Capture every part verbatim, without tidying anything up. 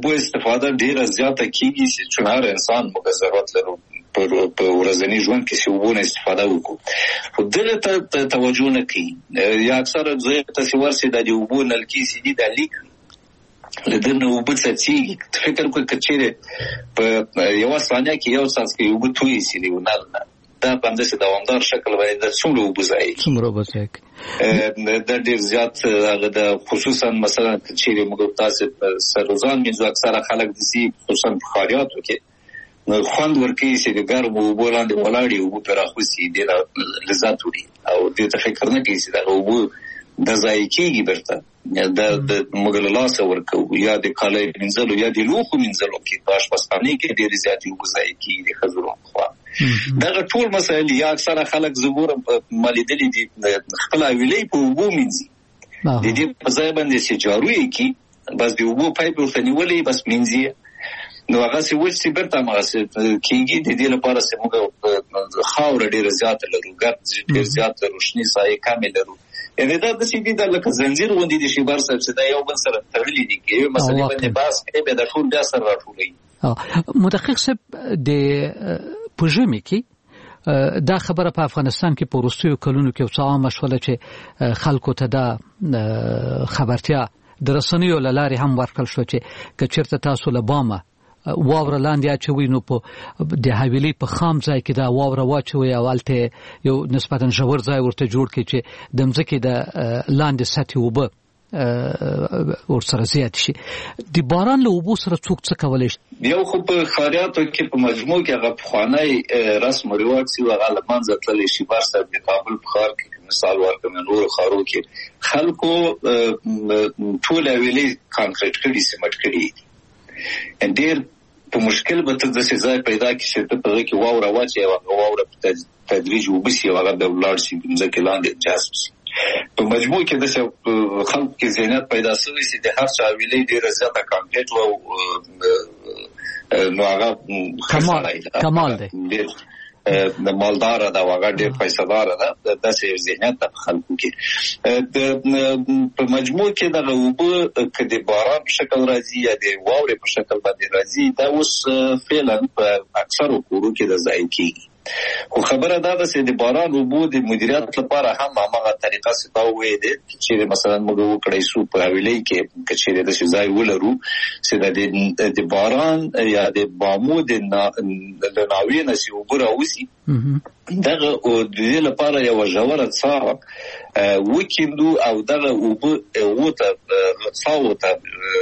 اوبو استفاده ډیره زیاته کیږي چې چونار انسان موږ ضرورت لرو په ورځني ژوند کې چې اوبو نه استفاده وکړو خو دغه ته توجه نه کوي. یا اکثره ځای ته چې ورسي د اوبو نلکې سي دي د لیک لدنه اوبه څڅېږي. فکر کوي که چیرې په یوه ثانیه کې یو څاڅکی اوبه تویې سي د یو نل نه، دا په همداسې دوامدار شکل باندې د څومره اوبه ضایع کېږي، څومره اوبه ضایع کېږي. دا ډېر زیات هغه د خصوصا مثلا که چیرې موږ تاسې سرروزان مینځو اکثره خلک داسې خصوصا په ښاریاتو کې خوند ورکوي چې د ګرمو اوبو لاندې ولاړ وي، اوبه پرې راخوسي، ډېر لذت وړي او دې ته فکر نه کوي چې دغه اوبه د ضایع کېږي بیرته د موږ له لاسه ورکوو. یا د کالیو مینځلو یا د لوښو مینځلو کې په اشپزخانې کې ډېرې زیاتې اوبه ضایع کېږي د ښځو لخوا. دغه ټول مسایل یا اکثره خلک زه ګورم ما لیدلي دي خپله حویلۍ په اوبو مینځي، د دې په ځای باندې چې جارو یې کړي بس د اوبو پایپ ورته نیولی بس مینځي، نو هغسې وچ چې بیرته همغسې کېږي. د دې لپاره چې موږ خاوره ډېره زیاته لرو، ګرد ډېر زیات لرو، شنې سایې کمې لرو. یعنې دا داسې دي دا لکه زنځیر غوندې دي شیبر صاحب چې دا یو بل سره تړلي دي، که یوې مسلې باندې بحث کوي بیا دا ټول بیا سره راټولوي. مدقق صاحب د په ژمي کې دا خبره په افغانستان کې په وروستیو کلونو کې څه عامه شوله چې خلکو ته دا خبرتیا د رسنیو له لارې هم ورکړل شو چې که چېرته تاسو له بامه واوره لاندې اچوي نو په د حویلۍ په خام ځای کې دا واوره واچوي او هلته یو نسبتا ژور ځای ورته جوړ کړي چې د مځکې د لاندې سطحې اوبه ورسره زیات شي. د باران له اوبو سره څوک څه کولی شي؟ یو خو په ښاریاتو کې په مجموع کې هغه پخوانی رسم و رواج چې هغه له منځه تللی شي. بر صاحب د کابل په ښار کې مثال ورکړم، نورو ښارو کې خلکو ټول حویلۍ کانکریټ کړي، سیمټ کړي دي. ډېر په مشکل به ته داسې ځای پیدا کړي چې ته په هغه کې واوره واچوې او هغه واوره په تدریج اوبه سي او هغه بیا ولاړ شي ځمکې لاندې جذب شي. په مجموع کې داسې خلکو کې ذهنیت پیدا شوی چې د هر چا حویلۍ ډېره زیاته کانکریټ و نو هغه کمال دی، د مالداره ده او هغه ډېر پیسه‌داره ده. داسې ذهنیت ده په خلکو کې. په مجموع کې دغه اوبه که د باران په شکل راځي یا د واورې په شکل باندې راځي دا اوس فعلا په اکثرو کورو کې د ضایع کېږي. خو خبره دا ده چې د باران اوبو د مدیریت لپاره هم هماغه طریقه چې تا وویې دی چې مثلا موږ وکړی شو په حویلۍ کې که چېرې داسې ځای ولرو چې د باران یا د بامو د ناوې نه چې اوبه راوځي دغه د دې لپاره یوه ژوره څاه وکیندو او دغه اوبه هغو ته څاوو ته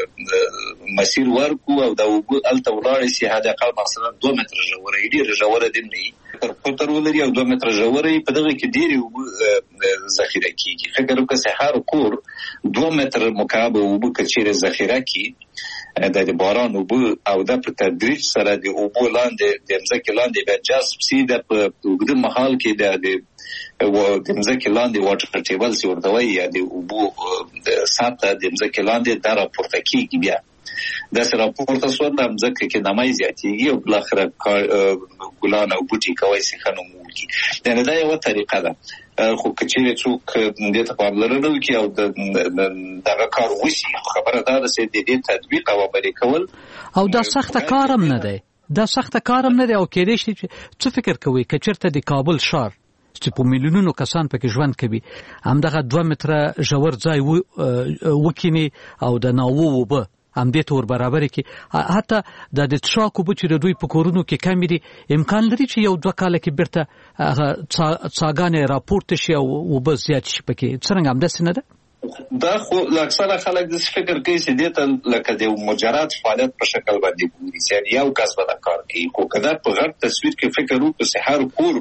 مسیر ورکړو او دا اوبه هلته ولاړې شي حداقل مثلا دوه متره ژوره یې، ډېره ژوره دې نه وي، تر قطر ولري او دوه متره ژوره یې، په دغه کې ډېرې اوبه ذخیره کېږي. فکر وکړه چې هر کور دوه متره مکعب اوبه که چېرې ذخیره کړي د باران اوبه او دا په تدریج سره د اوبو لاندې د مځکې لاندې بیا جذب شي، دا په اوږده مهال کې د د مځکې لاندې واټر ټیبل چې ورته وایي یا د اوبو سطحه د مځکې لاندې دا راپورته کېږي. بیا داسې راپورته شوه د مځکه کې نمی زیاتېږي او بالاخره ګلان او بوټي کولی شي ښه نمو وکړي. یعنې دا یوه طریقه ده. خو که چېرې څوک دې ته پاملرنه وکړي او دغه کار وشي، خبره دا ده چې د دې تطبیق او عملي کول او دا سخته کار هم نه دی دا سخته کار هم نه دی او کېدای شي چې څه فکر کوئ که چېرته د کابل ښار چې په میلیونونو کسان پکې ژوند کوي همدغه دوه متره ژور ځای وکیني او د ناوو اوبه همدې ته ور برابرې کړي، حتی د د څښاک اوبه چې د دوی په کورونو کې کمې دي امکان لري چې یو دوه کاله کې بیرته هغه څاګانې راپورته شي او اوبه زیات شي پکې. څرنګه همداسې نه ده؟ دا خو اکثره خلک داسې فکر کوي چې دې ته لکه د مجرد فعالیت په شکل باندې ګوري چې یو کس به دا کار کوي. خو که دا په غټ تصویر کې فکر وکړو چې هر کور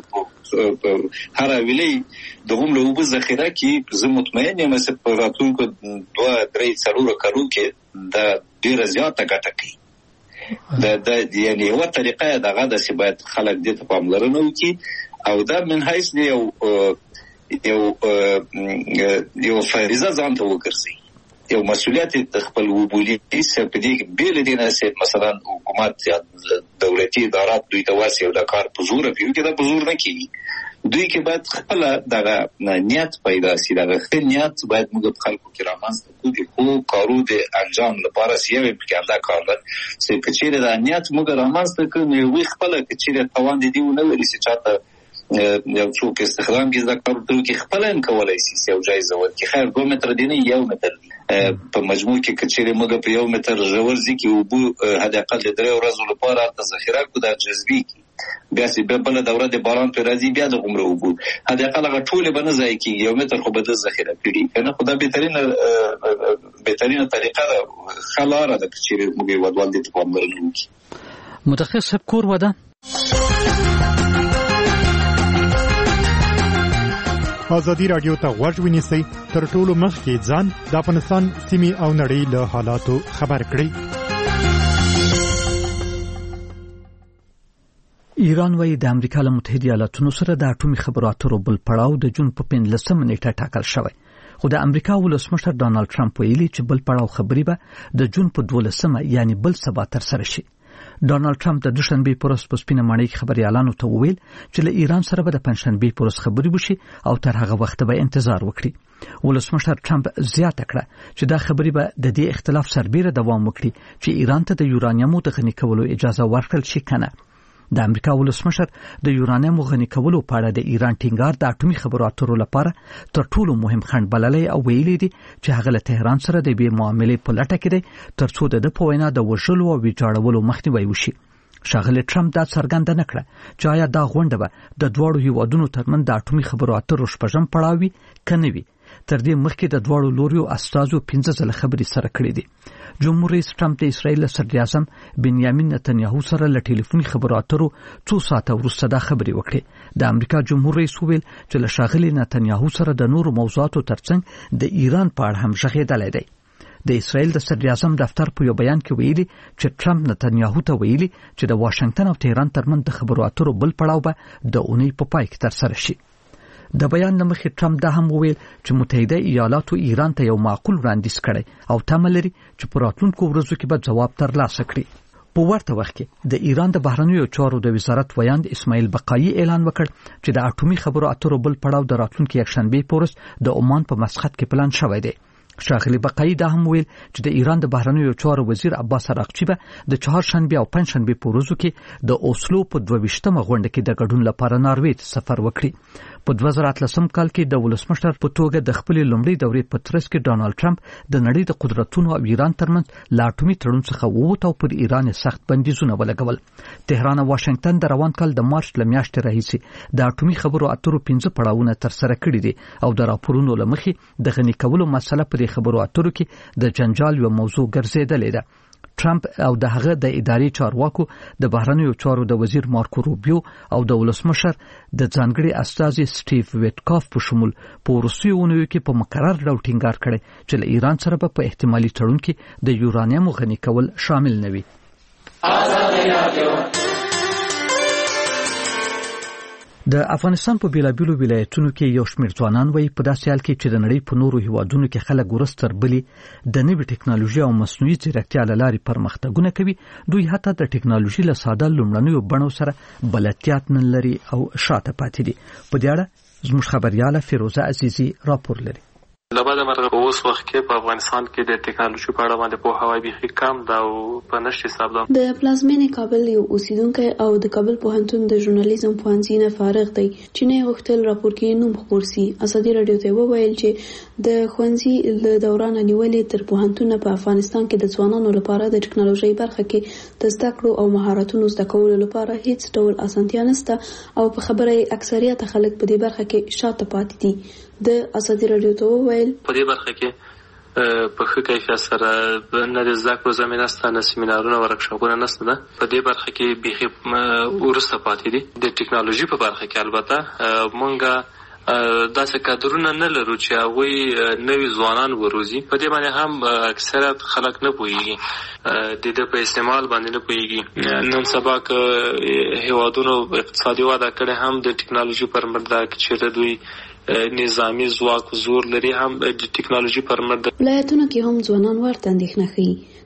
هر حویلۍ د هومره اوبه ذخیره کړي، زه مطمئن یم چې په راتلونکو دوه درې څلورو کلو کې دا ډېره زیاته ګټه کوي. دا یعنې یوه طریقه یې دغه ده چې باید خلک دې ته پاملرنه وکړي او دا من حیث د یو یو یو فریضه ځان ته وګرځي، یو مسؤلیت د خپل وبولي چې په دې بېل دي نه چې مثلا حکومت یا دولتي ادارات دوی ته واسي او دا کار په زور کوي، کې دا په زور نه کېږي. دوی کې باید خپل دغه نیت پیدا شي، دغه خپل نیت باید موږ په خلکو کې رامنځته کړو د خو کارو د انجام لپاره سیمه کې دا کار ده چې کچېره د نیت موږ رامنځته کړو نو وی خپل کچېره توان دي نو لري چې چاته یو څوک استخدام کې دا کار ته کې خپل ان کولای شي یو جایزه ورکړي، خیر دوه متر دی نه یو متر دی په مجموع کې کچېره موږ په یو متر ژور ځکه او بو هدا اقل درې ورځې لپاره د ذخیره کو د جذبي بیا چې به بل دوره د باران پر راځي بیا د عمره وګو هدا اقل غټول به نه ځای کې یو متر خو به د ذخیره کړي کنه خدای بهترین بهترین طریقه ده خلاره د کچېره موږ ودوال دي په عمرونو کې متخصص کور ودا. آزادی رادیو ته غوږ ونیسئ، تر ټولو مخکې ځان د افغانستان سیمې او نړۍ له حالاتو خبر کړئ. ایران وايي د امریکا له متحده ایالاتونو سره د اټومي خبرو اترو بل پړاو د جون په پنځلسمه نیټه ټاکل شوی، خو د امریکا ولسمشر ډانلډ ټرمپ ویلي چې بل پړاو خبري به د جون په دولسمه یعنی بل سبا تر سره شي. ډانلډ ټرمپ د دوشنبه پر ورځ په سپینه ماڼۍ کې خبريالانو ته وویل چې له ایران سره به د پنځشنبه پر ورځ خبري وشي او تر هغه وخت به انتظار وکړي. ولسمشر ټرمپ زیاته کړه چې دا خبري به د دې اختلاف سربېره دوام وکړي چې ایران ته د یورانیمو د غني کولو اجازه ورکړل شي کنه. د امریکا ولسمشر د یورانیم غني کولو په اړه د ایران ټینګار د اټومي خبرو اترو لپاره تر ټولو مهم خنډ بللی او ویلي دي چې هغه له تهران سره د بې معاملې په لټه کې دی ترڅو د په وینا د وژلو او ویجاړولو مخنیوي وشي. ښاغلی ټرمپ دا څرګنده نه کړه چې آیا دا غونډه به د دواړو هیوادونو ترمنځ د اټومي خبرو اترو شپږم پړاو وي که نه وي. تر دې مخکې د دواړو لوریو استازو پنځه ځله خبرې سره کړې دي. جمهور رئیس ټرمپ د اسرائیل صدر اعظم بنیامین نتنیاهو سره له ټلیفوني خبرو اترو څو ساعته وروسته دا خبرې وکړې. د امریکا جمهور رئیس وویل چې له ښاغلي نتنیاهو سره د نورو موضوعاتو ترڅنګ د ایران په اړه هم غږېدلی دی. د اسرائیل د صدر اعظم دفتر په یو بیان کې ویلي چې ټرمپ نتنیاهو ته ویلي چې د واشنگټن او تهران ترمنځ د خبرو اترو بل پړاو به د اونۍ په پای کې ترسره شي. د بیان نه مخکې ټرمپ دا هم وویل چې متحده ایالاتو ایران ته یو معقول وړاندیز کړی او تمه لري چې په راتلونکو ورځو کې به ځواب ترلاسه کړي. په ورته وخت کې د ایران د بهرنیو چارو د وزارت ویاند اسماعیل بقایي اعلان وکړ چې د اټومي خبرو اترو بل پړاو د راتلونکي یکشنبه په ورځ د عمان په مسقط کې پلان شوی دی. ښاغلی بقایي دا هم ویل چې د ایران د بهرنیو چارو وزیر عباس اراغچی به د چهارشنبه او پنځشنبه په ورځو کې د اوسلو په دوه ویشتمه غونډه کې د ګډون لپاره ناروې ته سفر وکړي. په دوه زره اتلسم کال کې د ولسمشر په توګه د خپل لومړي دورې په ترڅ کې ډانلډ ټرمپ د نړۍ د قدرتونو او ایران ترمنځ لا اټومي تړون څخه ووت او پر ایران سخت بندیزونه ولګول. تهران او واشنگټن د روان کال د مارچ ل میاشتې راهیسې د اټومي خبرو اترو پنځه پړاوونه ترسره کړي دي او د راپورونو لمخې د غني کولو مسله په خبرو اترو کې د جنجال یو موضوع ګرځېدلې ده. ټرمپ او د هغه د اداري چارواکو د بهرنیو چارو د وزیر مارکو روبیو او د ولسمشر د ځانګړي استازي سټیو ویټکاف په شمول په وروستیو اونیو کې په مقرر ډول ټینګار کړی چې له ایران سره په احتمالي تړون کې د یورانیم غني کول شامل نه وي. د افغانستان په بیلابیلو ولایتونو کې یو شمېر ځوانان وایي په داسې حال کې چې د نړۍ په نورو هیوادونو کې خلک ورستر بلی د نوې ټکنالوژي او مصنوعي ځیرکتیا له لارې پرمختګونه کوي، دوی حتی د ټکنالوژي له ساده لومړنیو بڼو سره بلدتیات نه لري او شاته پاتې دي. په دې اړه زموږ خبرياله فیروزه عزیزي راپور لري. لباده مرغه په اوس وخت کې په افغانستان کې د ټکنالوژي په اړه باندې په هواي بيخي کم دا او په نشي حساب ده. د پلازمینې کابل یو اوسیدونکو او د کابل پوهنتون د ژورنالیزم پوهنځي نه فارغ دی چې نه غوښتل راپور کې نوم خبر سي. ازادي رادیو ته وویل چې د ښوونځي له دوران نیولې تر پوهنتون په افغانستان کې د ځوانانو لپاره د ټکنالوژي برخه کې د زده کړو او مهارتونو زده کولو لپاره هیڅ ډول اسانتیا نشته او په خبره اکثریت خلک په دې برخه کې شاته پاتې دي. د ازادي رادیو ته وویل په دې برخه کې په ښه کیفیت سره نه د زده کړو زمینه شته، نه سیمینارونه ورکشاپونه نشته ده. په دې برخه کې بیخي وروسته پاتې دي. د ټکنالوژي په برخه کې البته مونږ داسې کادرونه نه لرو چې هغوی نوي ځوانان وروزي. په دې باندې هم اکثریت خلک نه پوهېږي، د ده په استعمال باندې نه پوهېږي. نن سبا که هیوادونو اقتصادي وده کړې هم د ټکنالوژي پر مټ ده، چېرته دوی نظامی ځواک زور لري هم د ټکنالوژي پر مټ. ولایتونو کې هم ځوانان ورته اندېښنه ښيي.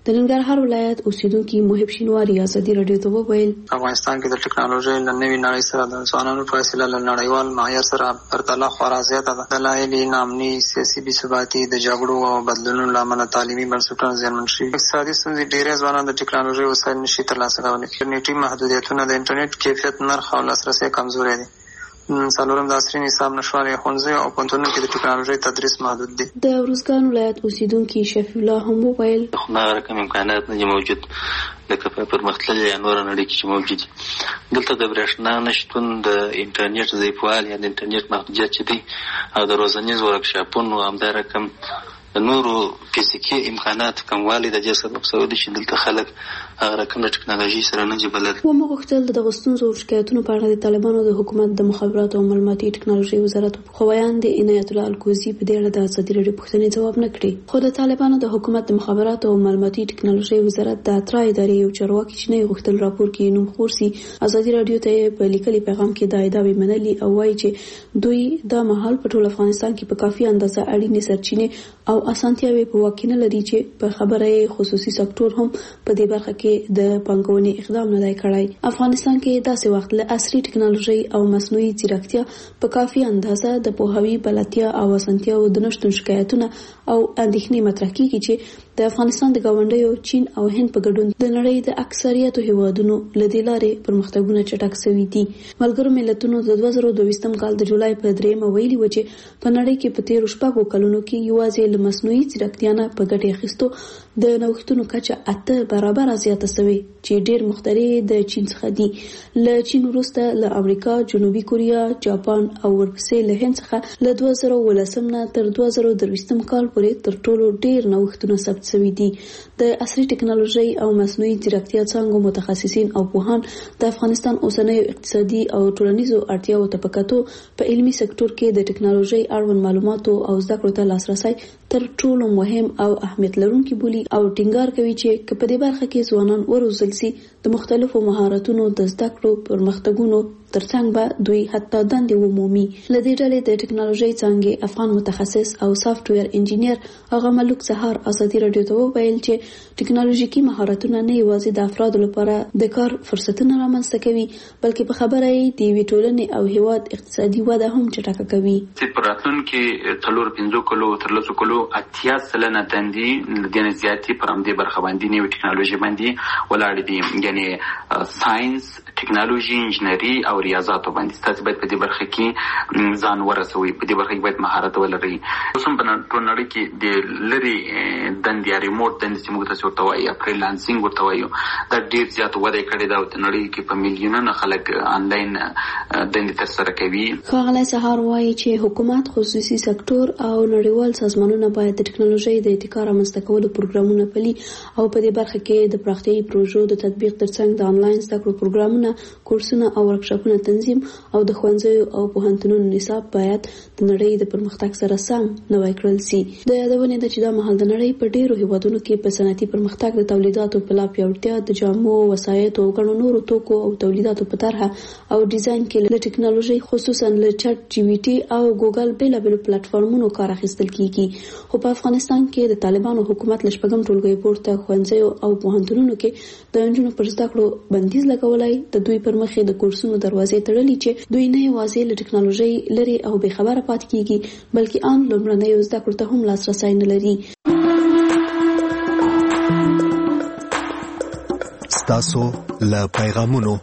د ننګرهار ولایت اوسیدونکو محب شینواری ازادي رادیو ته وویل افغانستان کې د ټکنالوژي له نوې نړۍ سره د ځوانانو په وسیله له نړیوال معیار سره پرتله خورا زیاته ده. دلایل نامني سیاسي بې ثباتي د جګړو او بدلونونو له امله تعلیمي بنسټونه زیانمن شوي. اقتصادي ستونزې ډېری ځوانان د ټکنالوژي وسایل نشي ترلاسه کولی. انټرنیټي محدودیتونه د انټرنیټ کیفیت، نرخ او لاسرسي کمزوری دي. څلورم د عصري نصاب نشوالي ښوونځیو او پوهنتونونو کې د ټکنالوژي تدریس محدود دي. د ارزګان ولایت اوسیدونکي شفیع الله هم وویل خو هغه رقم امکانات نه دي موجود لکه په پرمختللې یا نور نړۍ کې چې موجود دي. دلته د برېښنا نشتون، د انټرنیټ ضعیفوالی یا د انټرنیټ محدودیت چې دی او د روزنیز ورکشاپونو همدا رقم د نورو فزیکي امکانات کموالی د دې سبب شوی دی چې دلته خلک هغه رقم د ټکنالوژي سره نه دي بلد. ومو غوښتل د دغو ستونزو او شکایتونو په اړه د طالبانو د حکومت د مخابراتو او معلوماتي ټکنالوژي وزارت خو ویاند عنایت الله الکوزي په دې اړه د ازادي راډیو پوښتنې ځواب نه کړی. خو د طالبانو د حکومت د مخابراتو او معلوماتي ټکنالوژي وزارت د اترا ادارې یو چارواکي چې نه غوښتل راپور کې نوم خورسي ازادي راډیو ته په لیکلي پیغام کې د ادعای منلي او وایي چې دوی د مهال په ټول افغانستان کې په کافي اندازه اړینې سرچینې او اسانتیاوي په واکینه لري چې په خبره خصوصي سکتور هم په دې برخه کې د پانګونې اقدام نه دی کړی. افغانستان کې داسې وخت له عصري ټکنالوژي او مصنوعي ځیرکتیا په کافي اندازه د پوهاوی بلدتیا او اسانتیاو د نشټون شکایتونه او اندېښنې مطرح کیږي چې د افغانستان د ګاونډیو چین او هند په ګډون د نړۍ د اکثریتو هیوادونو لدې لارې پرمختګونه چټک شوي دي. ملګرو ملتونو د دوه زره دوه کال د جولای په دریمه ویلي و چې په نړۍ کې په تیرو شپږو کلونو کې یوازې له مصنوعي ځیرکتیا نه په ګټې اخیستو د نوښتونو کچه اته برابره زیاته شوې چې ډېر مخترع د چین څخه دي. له چین وروسته له امریکا، جنوبي کوریا، جاپان او ورپسې له هند څخه له دوه زره اوولسم نه تر دوه زره درویشتم کال پورې تر ټولو ډېر نوښتونه ثبت شوي دي. د عصري ټکنالوژي او مصنوعي ځیرکتیا څانګو متخصصین او پوهان د افغانستان اوسنیو اقتصادي او ټولنیزو اړتیاو ته په کتو په علمي سکتور کې د ټکنالوژي اړوند معلوماتو او زده کړو ته لاسرسی تر ټولو مهم او اهمیت لرونکي بولي او ټینګار کوي چې په دې برخه کې ځوانان وروزل سي د مختلفو مهارتونو د زده کړو پرمختګونو ترڅنګ به دوی حتی دندې ومومي. لدې ډلې د ټکنالوژي څانګې افغان متخصص او سافټویر انجینیر هغه ملک سهار ازادي راډیو ته وویل چې ټکنالوژیکي مهارتونه نه یوازې د افرادو لپاره د کار فرصتونه رامنځته کوي بلکې په خبره یې د یوې ټولنې او هیواد اقتصادي وده هم چټکه کوي. چې په راتلونکي څلور پنځو کلو تر لسو کلو اتیا سلنه دندې له دې نه زیاتې پر همدې برخه باندې نوې ټکنالوژي باندې ولاړې دي، یعنې ساینس، ټکنالوژي، انجینري او ریاضاتو باندې. تاسو باید په دې برخه کې ځان ورسوي، په دې برخه کې باید مهارت ولرئ. اوس هم په ټول نړۍ کې د لري دندې یا ریموټ دندې چې موږ تاسو ورته وایو یا فریلانسینګ ورته وایو دا ډېر زیات وده کړې ده او د نړۍ کې په میلیونونو خلک آنلاین دندې ترسره کوي. ښاغلی سهار وایي چې حکومت، خصوصي سکتور او نړیوال سازمانونه باید د ټکنالوژۍ د ابتکار رامنځته کولو پروګرامونه پلي او په دې برخه کې د پراختیایي پروژو د تطبیق ترڅنګ د آنلاین زده کړو پروګرامونه، کورسونه او ورکشاپونه تنظیم او د ښوونځیو او پوهنتونونو نصاب باید د نړۍ د پرمختګ سره سم نوی کړل سي. د یادونې ده چې دا مهال د نړۍ په ډیرو هیوادونو کې په صنعتي پرمختګ د تولیداتو په لا پیاوړتیا، د جامو، وسایطو او ګڼو نورو توکو او تولیداتو په طرحه او ډیزاین کې له ټکنالوژي خصوصا له چټ جی پی ټي او ګوګل بیلابېلو پلیټفارمونو کار اخیستل کیږي. خو په افغانستان کې د طالبانو حکومت له شپږم ټولګي پورته ښوونځیو او پوهنتونونو کې د نجونو پر زده کړو بندیز لګولای د دوی پر مخ د کورسونو دروازې تړلې چې دوی نه یوازې له ټکنالوژي لري او بې خبره پاتې کیږي بلکې ان لومړنیو زده کړو ته هم لاسرسی نه لري. ستاسو له پیغامونو.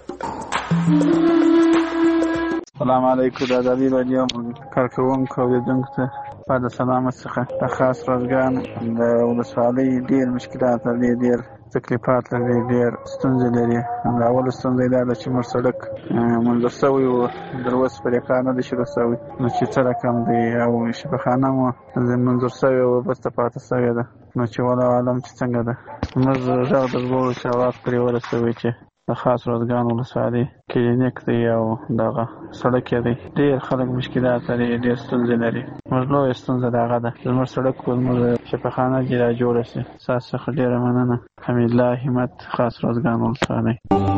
السلام علیکم د ازادي راډیو کارکوونکو او لیدونکو ته په د سلامت څخه د خاص روزګان د ولسوالۍ ډېر مشکلات لري، ډېر تکلیفات لري، ډېر ستونزې لري. د اول ستونزه دا ده چې موږ سړک منظور شوی و، در اوسه پرې کار نه دی شروع شوی، نو چې څه رقم دی او شفاخانه مو منظور شوې وه بس ته پاته شوې ده، نو چې والله عالم چې څنګه ده. موږ غږ در بولو چې اواز پرې ورسوي چې د خاص روزګان ولسوالۍ کلینیک دی او دغه سړک یې دی، ډېر خلک مشکلات لري، ډېر ستونزې لري. موږ لویه ستونزه د هغه ده زموږ سړک و زموږ شفاخانه دې را جوړه شي. ستاسو څخه ډېره مننه. حمیدالله همت، خاص روزګان ولسوالۍ.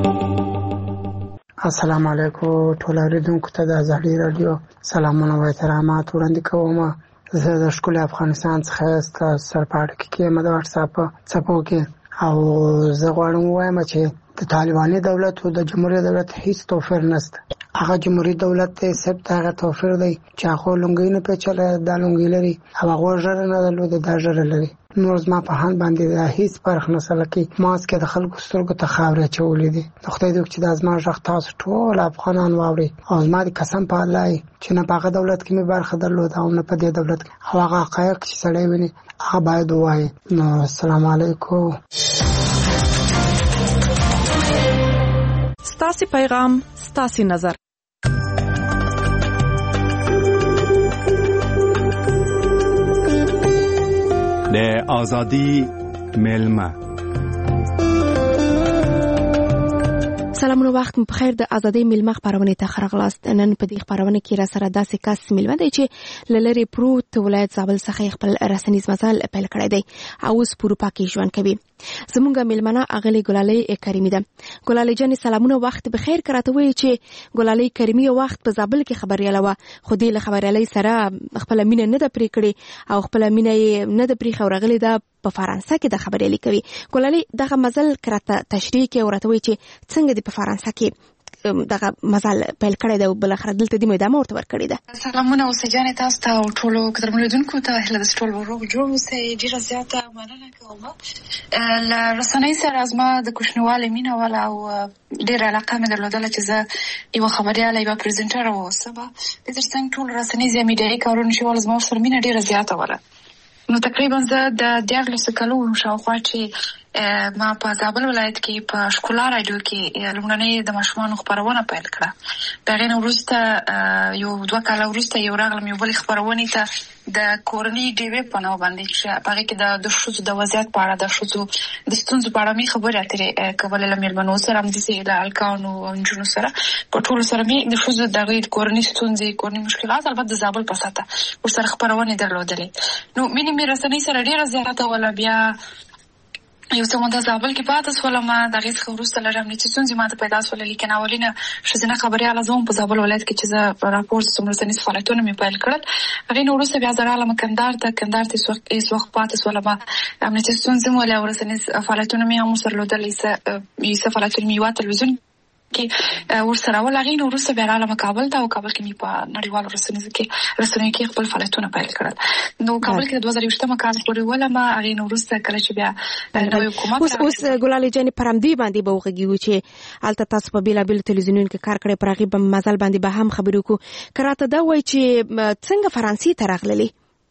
السلام علیکم ټول اوریدونکو ته د ازادي راډیو سلامونه او احترامات وړاندې کوم. زه د ښکلي افغانستان څخه ستاسو سره په اړیکه کې یم د واټساپ څپو کې. او زه غواړم وایم چې د طالباني دولت او د جمهوریت دولت هیڅ توفیر نشته. هغه جمهوریت دولت ته صرف هغه توفیر دی چې هغه لونګي نه پیچله د لونګي لري او هغه ژر نه درلود د ژر لري. نور زما په هان باندې هیڅ فرق نه سلکي ماس کې د خلکو سترګو ته خاورې چولې دي. خدای دې چې د ازما ژغ تاسو ټول افغانان واوري او زما د قسم په الله چې نه په هغه دولت کې مې برخه درلود او نه په دې دولت کې هغه حقایق چې سړی ویني هغه باید وایي. نو السلام علیکم. ستاسو پیغام ستاسو نظر. د ازادي ملما سلامونه وخت په خیر. د ازادي ملما خبرونه ته خرغلاست. نن په دې خبرونه کې را سره داسې کس ملما دی چې لری پروت ولایت زابل څخه خپل رسنیز مزال پیل کړی دی او اوس پورو پاکي ژوند کوي. زمونږ ملمنه اغلی ګلالۍ کریمي ده. ګلالۍ جان سلامونه وخت په خیر. کراته وی چې ګلالۍ کریمي وخت په زابل کې خبرياله و خو دې له خبريالۍ سره خپل مینه نه د پرې کړې او خپل مینه نه د پرې خورغلې ده په فرانسه کې د خبريالۍ کوي. ګلالۍ دغه مزل کراته تشریح کې ورته وی چې څنګه د په فرانسه کې دغه مزل پیل کړی دی او بل اخر دلته د مېدامه ورته ورکړی ده. سلامونه او سجانه تاسو ته او ټولو قدرمنونکو ته هله د ټولو ورو جوړ اوسئ. ډیره زیاته مننه کوم. ل رسنۍ سره ازما د کوښنواله مینه ولا او ډیره علاقه مې درلودله چې زه یو خبرياله یو پریزنټر اوسم. د ترڅنګ ټول رسنۍ زمیډي کارونه چې ول ازما سره مینه ډیره زیاته وله. نو تقریبا زه د دیارلس کلونو شاوخوا چې ما په زابل ولایت کې په شکولا رادیو کې لومړنۍ د ماشومانو خبرونه پیل کړه. دغه نو وروسته یو دوه کاله وروسته یو راغلم یو بل خبرونه ته د کورنۍ ډیوې په نو باندې چې هغه کې د د شوزو د وضعیت په اړه د شوزو د ستونزو په اړه می خبرې اترې کولې لمر منو سره هم دي د الکانو او انجونو سره په ټول سره می د شوزو د کورنۍ ستونزې کورنۍ مشکلات البته د زابل په ساته ورسره خبرونه درلودلې. نو مینه مې رسنۍ سره ډیره زیاته ولا بیا یو څه مونږ د زابل کې پاتې سولم د غیس خبرسته لرم چې څنګه ماته پیدا سول لیکن اولینه شزنه خبري علازم په زابل ولایت کې چې زه راپور سمره سنیس فعالیتونه مې پیل کړل. هغه نو وروسته بیا زراله مکندار ته کندار ته سوخ ایس وخت پاتې سولم امنیتي څنګه مولا ورسنیس فعالیتونه مې هم سره لودلې سه یې فعالیتونه مې وا تلویزیون کې ورسره ولغې نو وروسته بیا رااله کابل ته او کابل کې مې په نړیوالو رسنیو کې رسنیو کې خپل فعالیتونه پیل کړل. نو کابل کې د دوه زره یوولسم کال پورې ولما هغه نو وروسته کله چې بیا نوې حکومت اوس اوس ګلالۍ جان پرمدی باندې به وغږیږي چې الته تاسو په بیلا بیل تلویزیونونو کې کار کړی پر هغه مزل باندې به هم خبرو کو کراته دا وای چې څنګه فرانسې ته راغلي.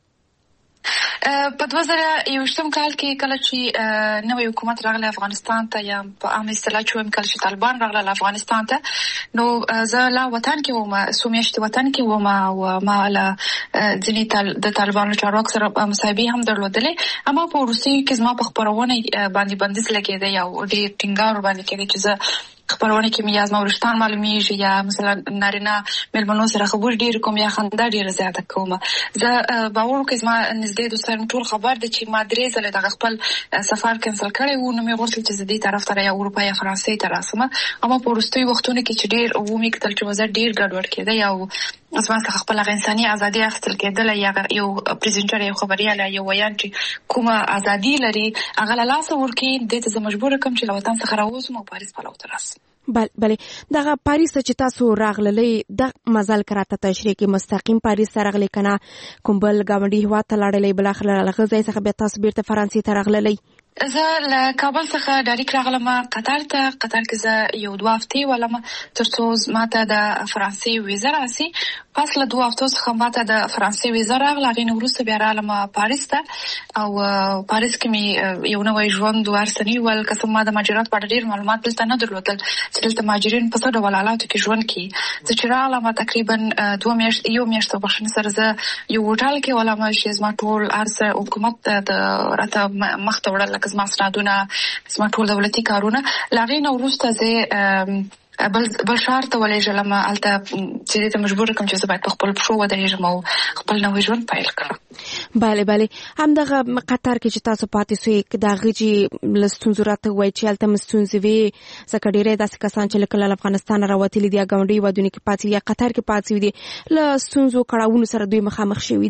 په دوه زره یوولسم کال کې کله چې نوې حکومت راغله افغانستان ته یا په عام اصطلاح چې هم کله چې طالبان راغله افغانستان ته نو زه لا وطن کې وم سومیشت وطن کې وم او ما له ځینې د طالبانو چارواکو سره مصاحبې هم درلودلې اما په روسي کې زما په خبرونه باندې بندیز لګېده یا ډېر ټینګار باندې کېږي چې زه خبرونه کې مې از نورستان معلومیږي یا مثلا نارینه مېلمنو سره خبر ډیر کوم یا خندا ډیر زیاته کوم. زه باور کوم ما نږدې دوستان ټول خبر د چې ما درې ځله د خپل سفر کینسل کړی و نو مې غوښتل چې زه دې طرف ته یا اروپا یا فرانسې ته راسم اما په وروستي وختونو کې چې ډیر و مې کتل چې وزه ډیر ګډوډ کېده یا اسما خپل انساني ازادي اخیستل کېدل یا یو پریزنټر یو خبرياله یو ویان چې کومه ازادي لري هغه له لاس ورکې د ته مجبور کوم چې له وطن څخه راوځم او پاریس په لور ترس. بل بل دغه پاریس چې تاسو راغللې د مزل کراته تشریح کې مستقیم پاریس سره غلې کنه کوم بل گاونډي هوا ته لاړلې بل اخر لغه ځای څخه به تاسو بیرته فرانسې ته راغللې. زه له کابل څخه ډایرکټ راغلم قطر ته. قطر کې زه یو دوه هفتې ولم ترڅو ماته د فرانسې ویزا راسي. پس له دوه هفتو څخه ماته د فرانسې ویزا راغله. غوښتل وروسته بیا رالم پاریس ته او پاریس کې مې یو نوې ژوند ورسنی ول قسم ما د مهاجرت په اړه ډېر معلومات دلته نه درلودل چې دلته مهاجرین په څه ډول حالاتو کې ژوند کوي. زه چې رالم تقریبا دوه میاشتې یو میاشت په بخښنه سره زه یو هوټل کې ولم چې زما ټول ارزه حکومت د راته مخ ته وړل لکه زما سندونه زما ټول دولتي کارونه لاغې نو وروسته زه بل بل شهر ته ولېږلم الته چې ته مجبور کوم چې زه باید په خپل پښو ودرېږم او خپل نوې ژوند پیل کړم. بله بله همدغه قطر کې چې تاسو پاتې سوئ دغه چې لستونزو راته وایي چې هلته مستونزې وي ځکه ډېری داسې کسان چې لکه له افغانستان راوتلي دي یا ګاونډي هېوادونو کې پاتې دي یا قطر کې پاتې دي له ستونزو کړاوونو سره دوی مخامخ شوي دي.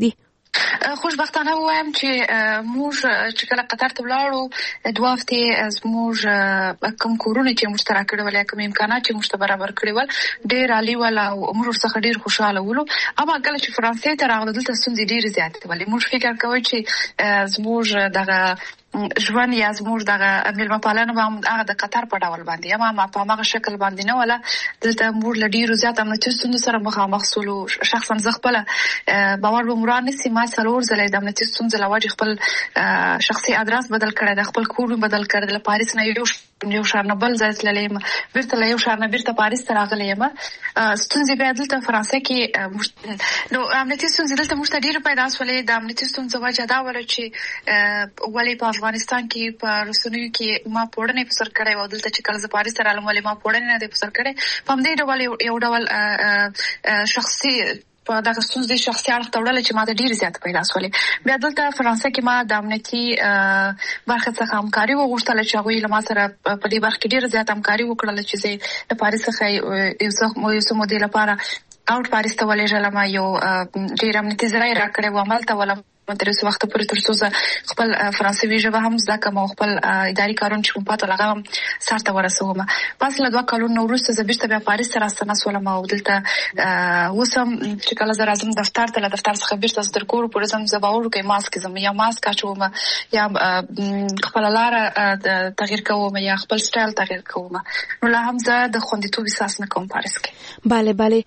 خوشبختانه وایم چې موږ چې کله قطر ته ولاړو دوه هفتې زموږ کوم کورونه چې موږ ته راکړي ول یا کوم امکانات چې موږ ته برابر کړي ول ډېر عالي ول او موږ ورڅخه ډېر خوشاله ولو. اما کله چې فرانسې ته راغلو دلته ستونزې ډېرې زیاتې ولې. موږ فکر کوو چې زموږ دغه ژوند یا زموږ دغه میلمه پالنه به هغه د قطر په ډول باندې اما ما په هغه شکل باندې نه ولا. دلته موږ له ډېرو زیات امنیتي ستونزو سره مخامخ سولو. شخصا زه خپل باور به مو رانیسي ما څلور ځله د امنیتي ستونزو له وجې خپل شخصي ادرس بدل کړی د خپل کور بدل کړی د پاریس نه یو یو شهر نه بل ځای تللی یم بیرته له یو شهر نه بیرته پاریس ته راغلی یم. ستونزې بیا دلته فرانسې کې نو امنیتي ستونزې دلته موږ ته ډېرې پیدا شولې. د امنیتي ستونزو وجه دا وله چې ولې په افغانستان کې په رسنیو کې ما پوړنې په سر کړی و دلته چې کله زه پاریس ته رالم ولې ما پوړنې نه دی په سر کړی. په همدې ډول یو ډول شخصي په دغه ستونزې شخصي اړخ ته وړل چې ما ته ډېرې زیاته پیدا شولې. بیا دلته فرانسې کې ما د امنیتي برخې څخه همکاري وغوښتله چې هغوی له ما سره په دې برخه کې ډېره زیاته همکاري وکړله چې زه د پاریس څخه یو څه مودې لپاره اوټ پاریس ته ولېږلم. یو ډېر امنیتي ځای راکړی و همالته ولم تر اوسه وخته پورې تر څو زه خپل فرانسوي ژبه هم زده کړم او خپل اداري کارونه چې کوم پاته هغه هم سر ته ورسوم. پس له دوه کلونو وروسته زه بیرته بیا پاریس ته راستنه شولم او دلته اوس هم چې کله زه راځم دفتر ته له دفتر څخه بیرته زه تر کور پورې ځم زه باور وکړئ ماسک ځم یا ماسک اچوم یا خپله لاره تغییر کوم یا خپل سټایل تغییر کوم. نو لا هم زه د خوندیتوب احساس نه کوم پاریس کې. بله بله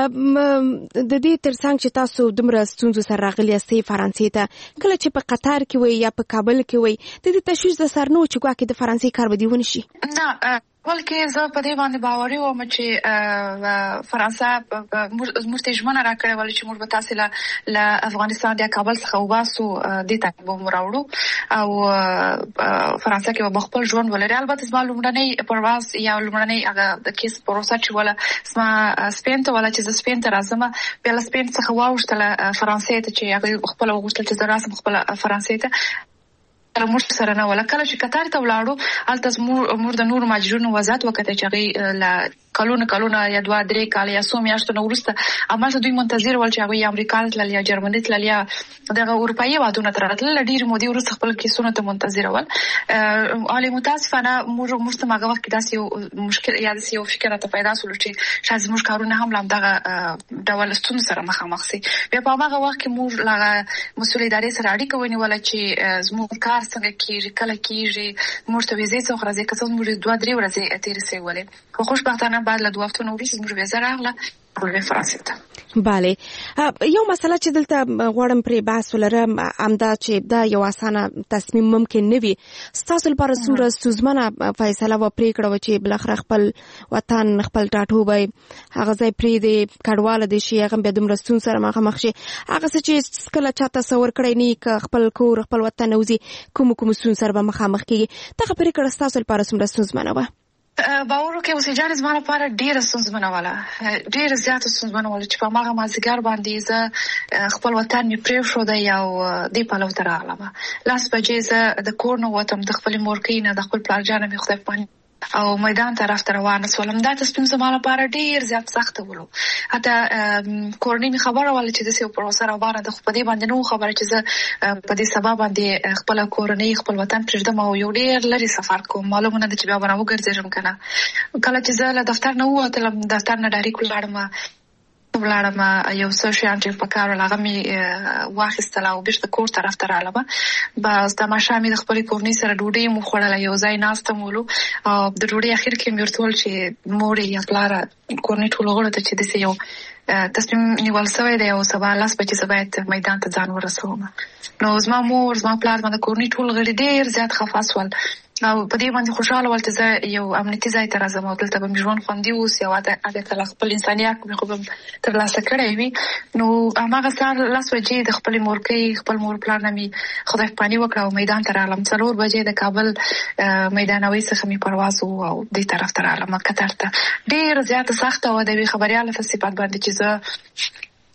د دې تر څنګ چې تاسو دومره ستونزو سره راغلي یاستئ فرانسې ته کله چې په قطر کې وي یا په کابل کې وي د دې تشویش د سر نه و چې ګواکې د فرانسې کار به دې ونشي؟ نه بلکې زه په دې باندې باوري وم چې فرانسه موږ ته ژمنه راکړې وه چې موږ به تاسې له افغانستان یا کابل څخه وباسو دې ته به مو راوړو او فرانسه کې به خپل ژوند ولري. البته زما لومړنی پرواز یا لومړنی هغه د کیس پروسه چې وله زما سپین ته وله چې زه سپین ته راځم بیا له سپین څخه واوښتله فرانسې ته چې هغوی خپله وغوښتل چې زه راسم خپله فرانسې ته موږ سره نه وله. کله چې قطر ته ولاړو هلته موږ د نورو مهاجرینو وضعیت وکتل چې هغوی له کلونه کلونه یا دوه درې کاله یا څو میاشتو نه وروسته همالته دوی منتظر ول چې هغوی یا امریکا ته تلل یا جرمني تلل یا دغه اروپایي هېوادونو ته راتلل. له ډېرې مودې وروسته خپل کیسونو ته منتظره ول. حالې متاسفانه موږ موږ ته هغه وخت کې داسې یو مشکل یا داسې یو فکر راته پیدا شولو چې شاید زموږ کارونه هم له همدغه ډول ستونزو سره مخامخ سي. بیا په هماغه وخت کې موږ له هغه مسؤل ادارې سره اړیکه ونیوله چې زموږ کار څنګه کېږي کله کېږي موږ ته ویزې څه وخت راځي که څه زموږ دوه درې ورځې تېرې سوې ولې. خو خوشبختانه بعد له دوه هفتو نه وروسته زموږ ویزه راغله ټولې فرانسې ته. بله یو مسله چې دلته غواړم پرې بحث ولرم همدا چې دا یو اسانه تصمیم ممکن نه وي. ستاسو لپاره څومره ستونزمنه فیصله وه پرېکړه وه چې بالاخره خپل وطن خپل ټاټوبی هغه ځای پرېږدې کډواله دې شي هغه بیا دومره ستونزو سره مخامخ شي هغه څه چې کله چا تصور کړی نه که خپل کور خپل وطن نه وځي کومو کومو ستونزو سره به مخامخ کېږي دغه پرېکړه ستاسو لپاره څومره ستونزمنه وه؟ باور وکړئ اوسې جانې زما لپاره ډېره ستونزمنه وله ډېره زیاته ستونزمنه وله چې په هماغه مازدیګر باندې زه خپل وطن مې پرېښودی او دې پلو ته راغلم. لاس بجې زه د کور نه وتم د خپلې مورکۍ نه د خپل پلارجانه مې خدای په او میدان طرف ته روانه شولم. دا تصمیم زما لپاره ډېر زیات سخته ولو. حتی کورنۍ مې خبره وله چې داسې یو پروسه روانه ده خو په دې باندې نه وه خبره چې زه په دې سبا باندې خپله کورنۍ خپل وطن پرېږدم او یو ډېر لرې سفر کوم. معلومه نه ده چې بیا به نه وګرځېږم که نه. کله چې زه له دفتر نه ووتلم دفتر نه ډایرېک ولاړم ولاړم یو څه شیان چې په کار ول هغه مې واخیستل او بېرته کور طرف ته رالم. بس د ماښام مې د خپلې کورنۍ سره ډوډۍ مو خوړله یو ځای ناسته مو ولو او د ډوډۍ اخر کې مې ورته وویل چې مورې یا پلاره کورنۍ ټولو غړو ته چې داسې یو تصمیم نیول شوی دی او سبا لس بجې زه باید میدان ته ځان ورسوم. نو زما مور زما پلار زما د کورنۍ ټول غړي ډېر زیات خفه شول او په دې باندې خوشحاله ول چې زه یو امنیتي ځای ته راځم او دلته به مې ژوند خوندي اوسي او هغې ته خپل انساني حق مې خو به م ترلاسه کړی وي. نو هماغه سهار لس بجې د خپلې مورکۍ خپل مور پلار نه مې خدای پاني وکړه او میدان ته رالم. څلور بجې د کابل میدانوي څخه مې پرواز و او دې طرف ته رالم قطر ته. ډېره زیاته سخته وه د یوې خبریاله په صفت باندې چې زه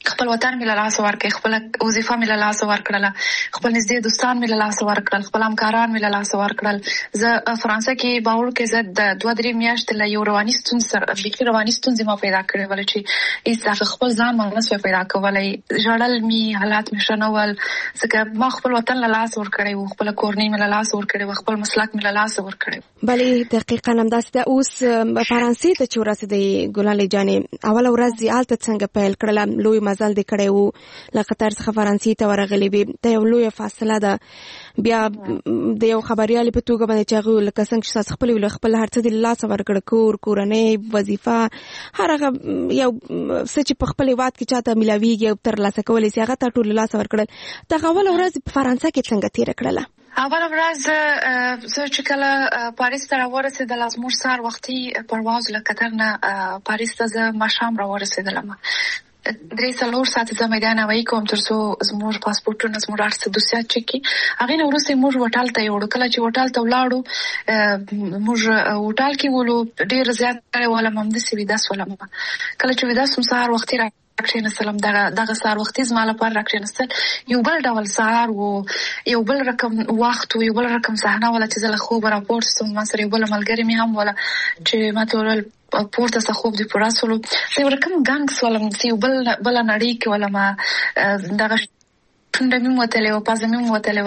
خپل وطن مې له لاسه ورکړ، خپل وظیفه مې له لاسه ورکړله، خپل نږدې دوستان مې له لاسه ورکړل، خپل همکاران مې له لاسه ورکړل. زه فرانسه کې باور کې زه د دوه درې میاشتې له یو رواني ستونزې سره بیخي رواني ستونزې ما پیدا کړې ول چې هیڅ خپل ځان ما نسوای پیدا کولی. ژړل مې، حالات مې ښه نه ول ځکه ما خپل وطن له لاسه ورکړی و، خپله کورنۍ مې له لاسه ورکړې وه، خپل مسلک مې له لاسه ورکړی و. بلې دقیقاً همداسې ده. اوس فرانسې ته چې ورسېدې ګلالۍ جانې، اوله ورځ یې هلته څنګه پیل کړله؟ لوی مزل دې کړی و، له قطر څخه فرانسې ته ورغلې وې، دا یو لویه فاصله ده. بیا د یو خبریالې په توګه باندې چې هغه لکه څنګه چې تاسو خپل ویل خپل هر څه د لاسه ورکړ، کور، کورنۍ، وظیفه، هر هغه یو څه چې په خپل هېواد کې چاته میلاویږي او ترلاسه کولی شي هغه ته ټول لاسه ورکړل. دغه اوله ورځ په فرانسه کې څنګه تېره کړله؟ اوله ورځ زه چې کله پاریس ته راورسېدله، زموږ سهار وختي پرواز له قطر نه پاریس ته زه ماښام راورسېدلم. درې څلور ساعته زه میدان هوایي کوم تر څو زموږ پاسپورټونه زموږ هر څه دوسیات چک کړي. هغې نه وروسته موږ هوټل ته یوړو. کله چې هوټل ته ولاړو موږ هوټل کې ولو، ډېر زیات ولم، همداسې ویده شولم. کله چې ویده شوم سهار وختي را کښېنستلم. دغه دغه سهار وختي زما لپاره را کښېنستل یو بل ډول سهار و، یو بل رقم وخت و، یو بل رقم صحنه وله چې زه له خوبه راپورته شوم. ما سره یو بله ملګرې مې هم وله چې ما ته وویل پورته څه خوب دې پوره شولو. زه یو رقم ګنګ شولم، یو بل بله نړۍ کې ولم. دغه ټونډه مې ووتلې وه، پزه مې ووتلې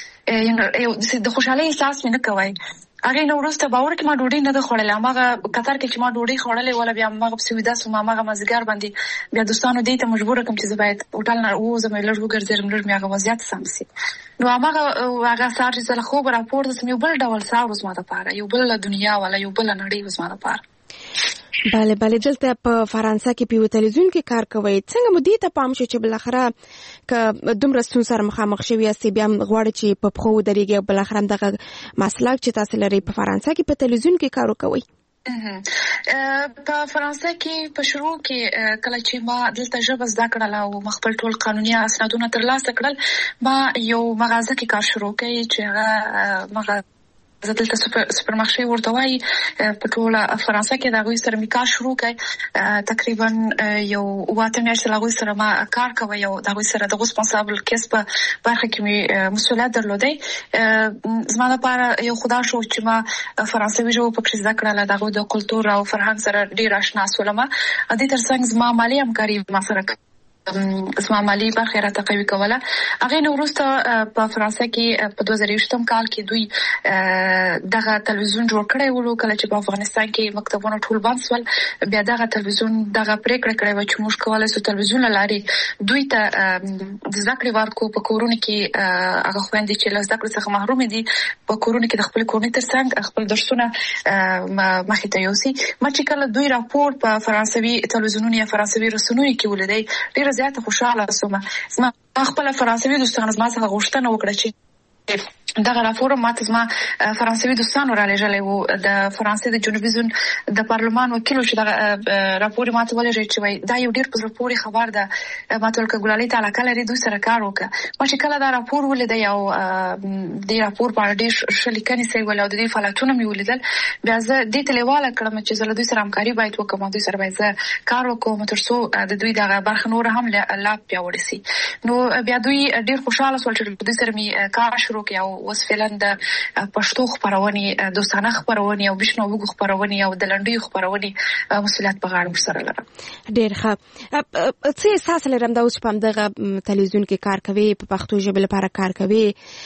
وله، د خوشحالۍ احساس مې نه کوی. هغې نه وروسته باور کې ما ډوډۍ نه ده خوړلې. هماغه قطر کې چې ما ډوډۍ خوړلې وله، بیا هماغه پسې ویده شوم. هماغه مازدیګر باندې بیا دوستانو دې ته مجبوره کړم چې زه باید هوټل نه ووځم، لږ وګرځېدم، لږ مې هغه وضعیت سم شي. نو هماغه هغه سهار چې زه له خوبه راپورته شوم، یو بل ډول سهار و زما دپاره، یو بله دنیا وله، یو بله نړۍ و زما دپاره. بله بله. دلته په فرانسه کې په یو تلویزیون کې کار کوئ، څنګه مو دې ته پام شو چې بالاخره که دومره ستونزو سره مخامخ شوي یاستئ، بیا هم غواړئ چې په پښو ودرېږئ او بالاخره همدغه مسلک چې تاسو لرئ په فرانسه کې په تلویزیون کې کار وکوئ؟ په فرانسه کې په شروع کې کله چې ما دلته ژبه زده کړله او ما خپل ټول قانوني اسنادونه ترلاسه کړل، ما یو مغازه کې کار شروع کړی چې هغه مغازه زه دلته سوپر مارشې ورته وایي. په ټوله فرانسه کې د هغوی سره مې کار شروع کړی. تقریبا یو اووه اته میاشتې له هغوی سره ما کار کوی او د هغوی سره د ریسپانسابل کیس په برخه کې مې مسؤلیت درلودی. زما لپاره یو خدا شو چې ما فرانسوي ژبه پکې زده کړله، د هغوی د کلتور او فرهنګ سره ډېر اشنا شولم. دې تر څنګ زما مالي همکاري ما سره زما مالي برخه راته قوي کوله. هغې نه وروسته په فرانسه کې په دوه زره یوویشتم کال کې دوی دغه تلویزیون جوړ کړی ولو. کله چې په افغانستان کې مکتبونه ټول بند شول، بیا دغه تلویزیون دغه پرېکړه کړې وه چې موږ کولی شو تلویزیون له لارې دوی ته د زده کړې ورکړو. په کورونو کې هغه خویندې چې له زده کړې څخه محرومې دي په کورونو کې د خپلې کورنۍ تر څنګ خپل درسونه مخې ته یوسي. ما چې کله دوی راپور په فرانسوي تلویزیونونو یا فرانسوي رسنیو کې ولیدی، ډېره زیاته خوشحاله شوم. زما خپله فرانسوي دوستانو زما څخه غوښتنه وکړه چې دغه راپور ماته زما فرانسوي دوستانو را لېږلی وو. د فرانسې د جنوبي زون د پارلمان وکیل چې دغه راپور ماته ولېږی چې وایي دا یو ډېر په زړه پورې خبر ده، ماته ویل که ګلالۍ ته علاقه لري دوی سره کار وکړه. ما چې کله دا راپور ولیدی او دې راپور په اړه ډېر ښه لیکنې صحیح ول او د دوی فعالیتونه مې ولیدل، بیا زه دې ته لیواله کړم چې زه له دوی سره همکاري باید وکړم او دوی سره باید زه کار وکړم تر څو د دوی دغه برخه نوره هم لا پیاوړې شي. نو بیا دوی ډېر خوشحاله شول چې دوی سره مې کار شروع کړی او اوس فعلا د پښتو خپرونې، دوستانه خپرونې او بشنو وګو خپرونې او د لنډیو خپرونې مسؤلیت په غاړه ورسره لرم. ډېر ښه. څه احساس لرم دا اوس چې په همدغه تلویزیون کې کار کوي، په پښتو ژبې لپاره کار کوي،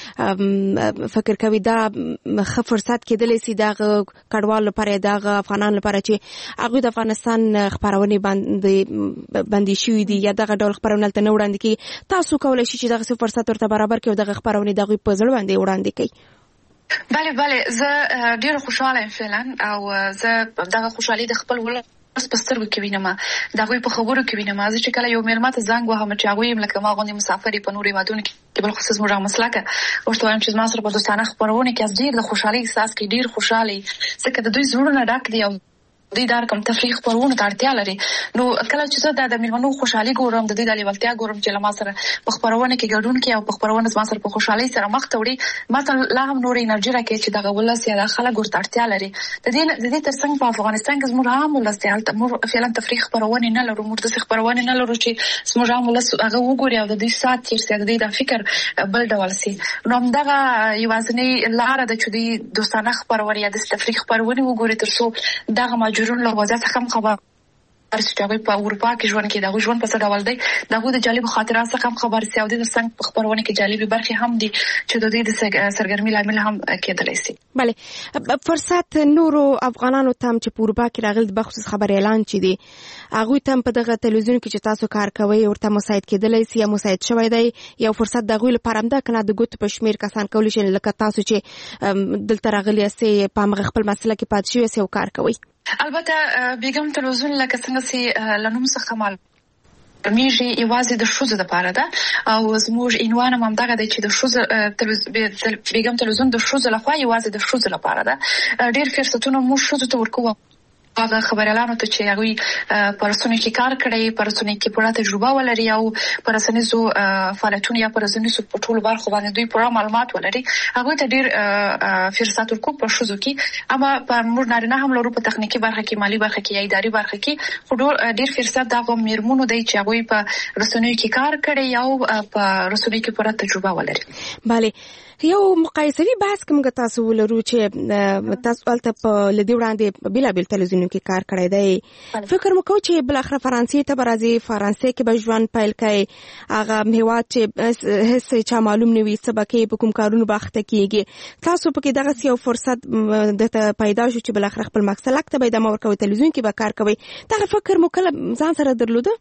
فکر کوي دا ښه فرصت کېدلی شي دغه کډوالو لپاره، دغه افغانانو لپاره چې هغوی د افغانستان خپرونې باندې بندي شوي دي یا دغه ډول خپرونه هلته نه وړاندې کېږي، تاسو کولی شئ چې دغسې فرصت ورته برابر کړئ او دغه خپرونې د هغوی په زړه باندې وړاندې کوي؟ بله بله، زه ډېره خوشحاله یم فعلا او زه دغه خوشحالي د خپل ولس په سترګو کې وینم، د هغوی په خبرو کې وینم. زه چې کله یو مېلمه ته زنګ وهم چې هغوی یم لکه ما غوندې مسافر په نورو هېوادونو کې بالخصوص زموږ هغه مسلکه ورته وایم چې زما سره په دوستانه خپرونې کې ډېر د خوشحالۍ احساس کوي، ډېر خوشحاله ځکه د دوی زړونه ډک دي او دوی دا کوم تفریح خبرونه ته اړتیا لري. نو کله چې زه د میلمنو خوشحالي ګورم، د دوی د لیوالتیا ګورم چې له ما سره په خبرونه کې ګډون کوي او په خبرونه ما سره په خوشحالۍ سره مخ ته وړي، ما ته لا هم نور انرژي راکوي چې دغه ولس یا د خلک ورته اړتیا لري. د دې د دې ترڅنګ په افغانستان کې زموږ عام ولس دی، هلته موږ فعلا تفریح خبرونه نه لرو، موږ داسې خبرونه نه لرو چې زموږ عام ولس هغه وګوري او د دوی سات تېر سي، د دوی د فکر بل ډول سي. نو همدغه یوازینۍ لاره ده چې دوی دوستانه خبرونه یا د تفریح خبرونه وګوري تر څو دغه ماجرون له وضعیت څخه هم خبر چې هغوی په اروپا کې ژوند کوي، د هغوی ژوند په څه ډول دی، د هغوی د جالبو خاطرات څخه هم خبر سي او د ترڅنګ په خبرونه کې جالبې برخې هم دي چې د دوی د سرګرمۍ لامل هم کېدلی سي. بله، فرصت نورو افغانانو ته هم چې په اروپا کې راغلي د بخصوص خبر اعلان چې دی، هغوی ته هم په دغه تلویزیون کې چې تاسو کار کوئ ورته مساعد کېدلی سي یا مساعد شوی دی، یو فرصت د هغوی لپاره هم ده که نه د ګوتو په شمېر کسان کولی شي لکه تاسو چې دلته راغلي یاستئ په همغه خپل مسله کې پاتې شوي یاستئ او کار کوئ؟ البته بیګم تلویزیون لکه څنګه چې له نوم څخه معلومیږي یوازې د ښځو دپاره ده او زموږ عنوان هم همدغه دی چې د ښځو بیګم تلویزیون د ښځو لخوا یوازې د ښځو لپاره ده. ډېر فرصتونه موږ ښځو ته ورکوو، هغه خبریالانو ته چې هغوی په رسنیو کې کار کړی، په رسنیو کې پوره تجربه ولري او په رسنیزو فعالیتونو یا په رسنیزو په ټولو برخو باندې دوی پوره معلومات ولري، هغوی ته ډېر فرصت ورکوو په ښځو کې. اما په موږ نارینه هم لرو په تخنیکي برخه کې، مالي برخه کې یا اداري برخه کې، خو ډېر فرصت د هغو میرمنو دی چې هغوی په رسنیو کې کار کړی او په رسنیو کې پوره تجربه ولري. بله، یو مقایسوي بحث که موږ تاسو ولرو چې تاسو هلته په له دې وړاندې په بېلابېل تلویزیونونو کې کار کړی دی، فکر مو کوو چې بالاخره فرانسې ته به راځي، فرانسې کې به ژوند پیل کوي، هغه هېواد چې هېڅ چا معلوم نه وي څه به کوي، په کوم کارونو به اخته کېږي، تاسو پکې دغسې یو فرصت درته پیدا شو چې بالاخره خپل مقصد ته به ادامه ورکوئ، تلویزیون کې به کار کوئ، دغه فکر مو کله ځان سره درلوده؟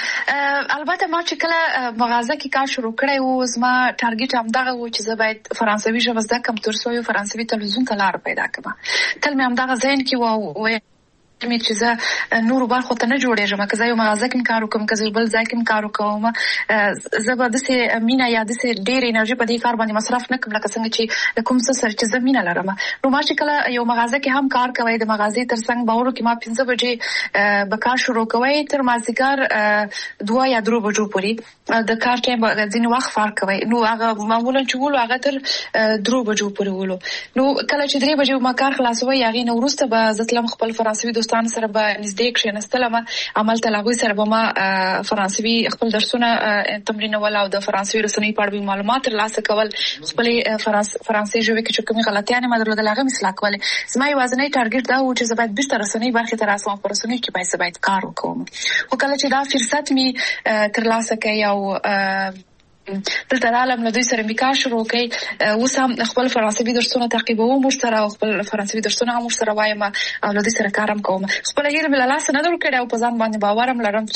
البته ما چې کله مغازه کې کار شروع کړی و، زما ټارګټ همدغه و چې زه باید فرانسوي ژبه زده کړم تر څو یو فرانسوي تلویزیون ته لاره پیدا کړم. تل مې همدغه ذهن کې و مې چې زه نورو برخو ته نه جوړېږم، که زه یو مغازه کې کار وکړم، که زه بل ځای کې کار وکړم، زه به داسې مینه یا داسې ډېر انرژي په دې کار باندې مصرف نه کړم لکه څنګه چې د کوم څه سره چې زه مینه لرم. نو ما چې کله یو مغازه کې هم کار کوی، د مغازې تر څنګ باورو کې ما پنځه بجې به کار شروع کوی تر مازدیګر دوه یا درو بجو پورې، د کار ټایم به ځینې وخت فرق کوی. نو هغه معمولا چې ولو هغه تر درو بجو پورې ولو. نو کله چې درې بجې ما کار خلاصوی، هغې نه وروسته به زه تلم خپل فرانسوي دوستانو سره به نږدې کښېنستلم، همالته له هغوی سره به ما فرانسوي خپل درسونه تمرینول او د فرانسوي رسنیو په اړه معلومات ترلاسه کول، خپلې فرانسې ژبې کې چې کومې غلطیانې ما درلودل هغه مې اصلاح کولې. زما یوازینی ټارګټ دا و چې زه باید بېرته رسنۍ برخې ته راسم او په رسنیو کې باید زه باید کار وکړم. خو کله چې دا فرصت مې ترلاسه کړی او دلته رالم، له دوی سره مې کار شروع کړی، اوس هم خپل فرانسوي درسونه تعقیبوم ورسره او خپل فرانسوي درسونه هم ورسره وایم او له دوی سره کار هم کوم. خپله هیله مې له لاسه نه ده ورکړې او په ځان باندې باور هم لرم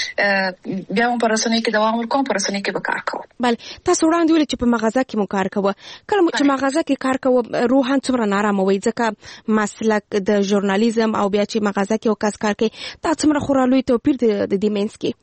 چې بیا هم په رسنیو کې دوام ورکوم، په رسنیو کې به کار کوم. بله، تاسو وړاندې ویلې چې په مغازه کې مو کار کوه، کله چې مغازه کې کار کوه روحاً څومره نارامه وئ؟ ځکه مسلک د ژورنالیزم او بیا چې مغازه کې یو کس کار کوي، دا څومره خورا لوی توپیر دی د دې منځ کې؟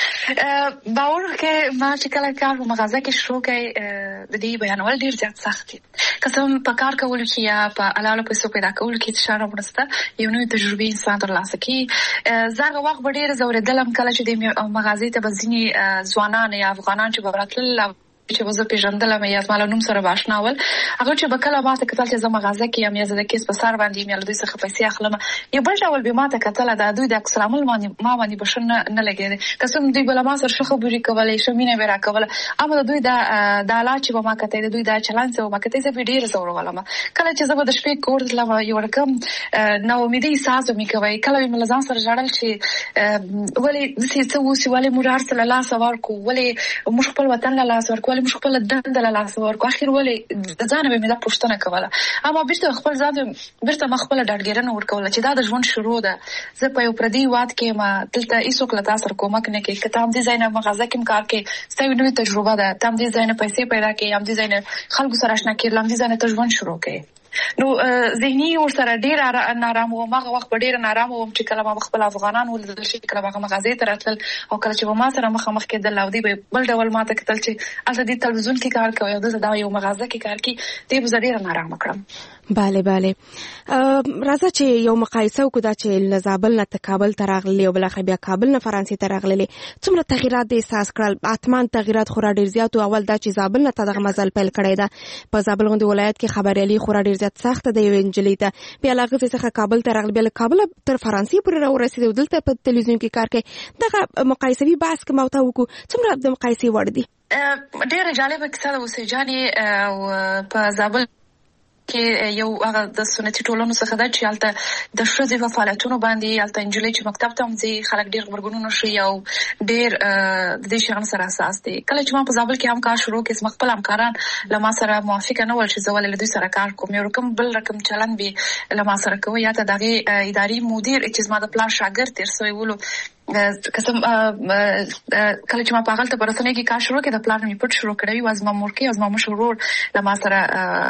باور کې ما چې کله کار په مغازه کې شروع کړی، د دې بیانول ډېر زیات سخت دي، که څه هم په کار کولو کې یا په حلالو پیسو پیدا کولو کې فشار مرسته یو نوې تجربې انسان ترلاسه کوي. زه هغه وخت به ډېره ځورېدلم کله چې د مغازې ته به ځینې ځوانان یا افغانان چې به راتلل چې زه پېژندلم یا زما له نوم سره به اشنا ول، هغه چې به کله ما ته کتل چې زه مغازه کې یم یا زه د کیس په سر باندې یم یا له دوی څخه پیسې اخلم، یو بل ډول به ما ته کتله، د دوی د عکس العمل ما باندې به ښه نه لګېدی، که څه هم دوی به له ما سره ښه خبرې کولې، ښه مینه به یې راکوله، اما د دوی دا حالات چې به ما کتی، د دوی دا چلند چې به ما کتی، زه به ډېره ځورولم. کله چې زه به د شپې کور ته تلم یو رقم ناامیدۍ احساس به مې کوی، کله به مې له ځان سره ژړل چې ولې داسې څه وشي، ولې موږ هر څه له لاسه ورکړو، ولې موږ خپل وطن له لاسه ورکړو، ولې موږ خپله دنده له لاسه ورکړو، اخر ولې د ځانه به مې دا پوښتنه کوله. اما بېرته خپل ځان بېرته ما خپله ډاډګیرنه ورکوله چې دا د ژوند شروع ده، زه په یو پردي هېواد کې یم، دلته هېڅوک له تا سره کومک نه کوي، که ته همدې ځای نه مغازه کې هم کار کوې ستا یوه نوې تجربه ده، ته همدې ځای نه پیسې پیدا کوې، همدې ځای نه خلکو سره اشنا کېږې، له همدې ځای نه ته ژوند شروع کوې. نو ذهني ورسره ډېر نارامه وم، هغه وخت به ډېره نارامه وم چې کله ما خپل افغانان ولیدل چې کله به هغه مغازې ته راتلل او کله چې به ما سره مخامخ کېدل او دوی به بل ډول ما ته کتل چې هلته دې تلویزیون کې کار کوي او دلته دا یو مغازه کې کار کوي، دې به زه ډېره نارامه کړم. bale bale راځه چې یو مقایسه وکړو دا چې له زابل نه کابل ته راغلي او بل بیا کابل نه فرانسې ته راغلي څومره تغیرات د احساس کړل اتمان تغیرات خورا ډیر زیات او اول دا چې زابل نه دغه مزل پیل کړی دا په زابل غونډه ولایت کې خبريالي خورا ډیر زیات سخت دی یو انجلۍ ته بیا لاغه څخه کابل ته راغلی بیا کابل تر فرانسې پورې راورسېد دلته په تلویزیون کې کار کوي دغه مقایسوي بحث کوم او ته وکړو څومره د مقایسې وړ دي ډیره جالبه کیسه ده اوسې جانې په زابل کې یو هغه د سنتي ټولنو څخه دا چې حالت د ښځې په فعالیتونو باندې حالت انجلۍ چې مکتب ته ځي خلک ډیر خبرګونونه شي او ډیر د دې شغل سره اساس دي کله چې ما په زابل کې هم کار شروع کړ اسم خپل همکاران لما سره موافق نه ول چې زول له دوی سره کار کوم یو رقم بل رقم چلن به لما سره کوي یا ته دغه اداري مدیر چې ما د پلان شاګرد تر سوی ولو قسم کله چې ما په هغه ته برسنه کې کار شروع کړ د پلان می پټ شروع کړی واز ما مورکي از ما مشرور لما سره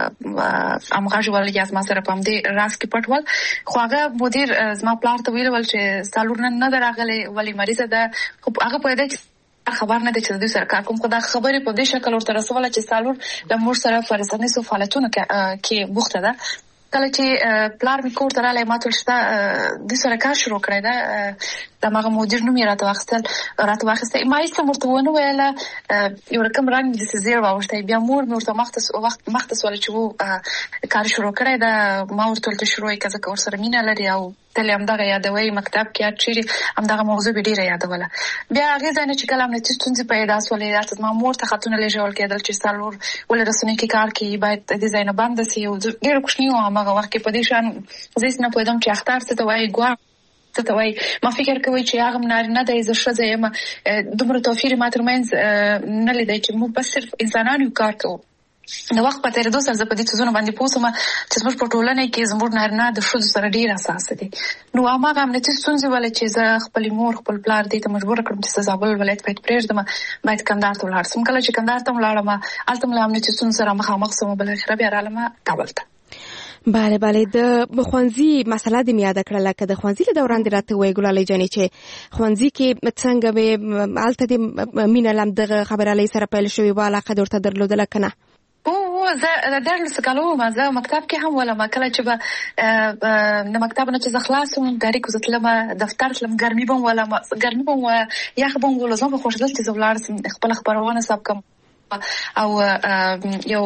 امغاج ول یا ما سره پام دي راس کې پټول خو هغه مدیر زما پلان ته ویل ول چې سالور نه درغله ولی مریضه ده هغه په دې خبر نه دي چې دوی سره کار کوم خو دا خبرې په دې شکل ورته رسوله چې سالور د مور سره فرزانه سو فعالیتونه کې بوخته ده کله چې پلار می کور ته رااله ما ټول شته د سره کار شروع کړی دا د ماغه مدیر نوم یې راته واخیستل راته واخیسته ما هیڅ مرته ونه ویله یو رقم رنګ د سزیر واوښته بیا مور مې ورته مختص وخت مختص ول چې وو کار شروع کړی دا ما ورته ته شروع یې کزه کور سره مینه لري او تل هم دغه یادوي مکتب کې چیرې هم دغه موضوع به ډیره یادوله بیا هغه ځنه چې کلام نه تاسو پیدا سولې راته ما مور ته خاتون له جوړ کېدل چې سالور ول رسنۍ کې کار کوي باید د ځای نه بند سي او ډیره کوښنی و هغه وخت کې په دې شان زه نه پوهیدم چې اختر څه ته وایي ګوار ته وایي ما فکر کوي چې هغه نارینه د عزت ښځه یم دومره توفیر ما ترمنځ نه لیدای چې موږ بس صرف انسانانو کار کوو د وخت په تیریدو سره په دې څه باندې پوسم چې زموږ په ټولنه کې زموږ نارینه د ښځو سره ډیر اساس دي نو هغه امنیتي ستونزې ولې چې زه خپل مور خپل پلار دې ته مجبور کړم چې زابل ولایت باید پرېږدم باید کندهار ته ولاړ سم کله چې کندهار ته ولاړم هلته مې امنیتي ستونزې سره مخامخ سوم بل اخر بیا رالم کابل ته بله بله د خوانزي مسله د میاده کړل که د خوانزي له دوران دی راته وای ګلالۍ جانې چې خوانزي کې څنګه به الته د مینه لم دغه خبرالۍ سره پیل شوی و علاقه درته درلودله کنه او زه د درس کالو ما زه مکتب کې هم ولا ما کله چې به د مکتب نه چې زه خلاصم داري کو زتلم دفتر تلم ګرمي بم ولا ګرمي بم یخ بم ولا زما خوشدل چې زولار خپل خبرونه سب کم او یو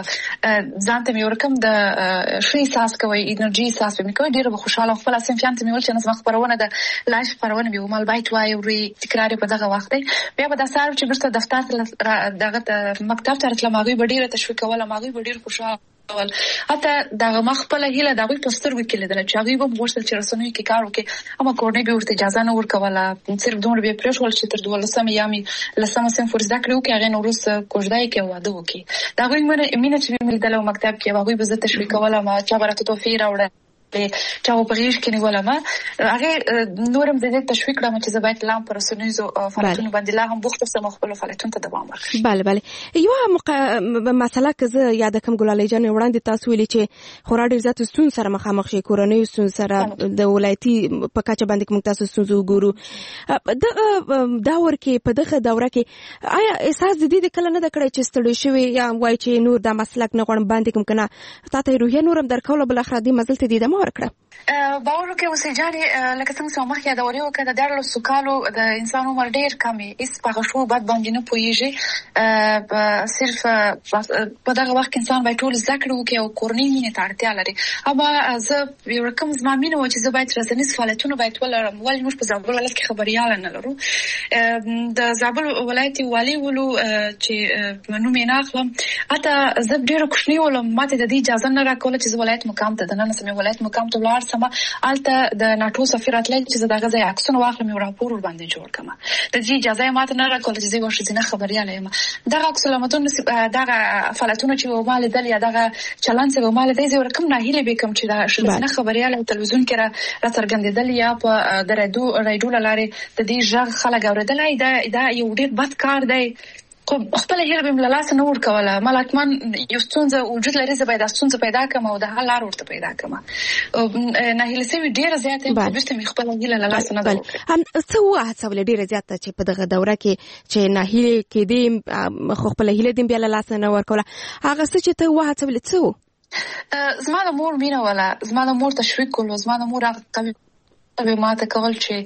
ځانته مې ورکم د شي احساس کوي انرژي احساس مې کوي ډیره خوشاله خپل اسیم فهمت مې ول چې نن خبرونه د لایف خبرونه به مال بایټ وای او ری تکرار په دغه وخت بیا به د سار چې برته دفتر دغه مکتب ته راتلم هغه ډیره تشویق ولا هغه ډیره خوشاله ول حتی دغه مخ په هیله دغه پوسټر وکړل د چې هغه به ورسره چې رسنوي کې کار وکړي اما کورنۍ به ورته اجازه نه ورکوله صرف دومره به پرېښول چې تر دولسمه یامي لسمه سم فرض کړو کې هغه نورس کوژدای کې واده وکړي دا غوښمنه مینه چې مې دلته مکتب کې هغه به زه تشویق کوله ما چې برته توفیر راوړل چې په غیږ کې نیوله ما هغه نورم د دې تشویق کړم چې زه باید لام پر سنویزو فعالیتونو باندې لا هم بوخت سم خپل فعالیتونو ته دوام ورکړم بله بله یو مق... مسله که زه یاد کوم ګلالۍ جان وړاندې تاسو ویلي چې خورا ډیر زیات ستون سره مخامخ شي کورنۍ ستون سره د ولایتي په کچه باندې کوم تاسو ستونزې وګورو د داور کې په دغه دوره کې آیا احساس د دې کله نه د کړی چې ستړي شوی یا وای چې نور د مسلک نه غوړم باندې کوم کنه تاسو روحیه نورم درکول بل اخر دې مزل ته دې ورکړه باور کې اوسې جاري لکه څنګه چې مخکې دا وریو کې د ډېر سکالو د انسان عمر ډېر کمی اس په شو بعد باندې نه پويږي صرف په دغه وخت انسان باید ټول ذکر وکړي او کورنۍ مینه ته اړتیا لري اما زه یو رقم زما مینه و چې زه باید رسنیز فعالیتونه باید ولرم ولې موږ په زابل ولایت کې خبريال نه لرو د زابل ولایت والی ولو چې نوم یې نه اخلم اته زه ډېر خوشنی ولم ماته د دې اجازه نه راکوله چې ولایت مقام ته د نن سمې ولایت مقام ته ولار سم الته د ناتو سفیر اتلای چې دغه ځای عکسونه واخلم او راپور ور باندې جوړ کړم د دې اجازه ماته نه راکول چې زه ورشي نه خبرياله یم دغه عکسونه متون دغه فعالیتونه چې مال دل یا دغه چلن چې مال دې زه ورکم نه هیله به کوم چې دا نه خبرياله تلویزیون کې را څرګندېدل یا په درېدو رایډو لاره د دې ژغ خلک اوریدلای دا دا یو ډېر بد کار دی خپل هیله به ملالاس نه ور کوله ملاتمن یو ستونزه وجود لري زه باید ستونزه پیدا کړم او د حل لار ورته پیدا کړم نه هیله سوي ډیره زیاته په دې مې خپل هیله لالاس نه ده هم څه وه څه ول ډیره زیاته چې په دغه دوره کې چې نه هیله کې دې خپل هیله دې بیا لالاس نه ور کوله هغه څه چې ته وه څه ول څه زما د مور مینه ولا زما د مور تشویق کول زما د مور هغه به ما ته کول چې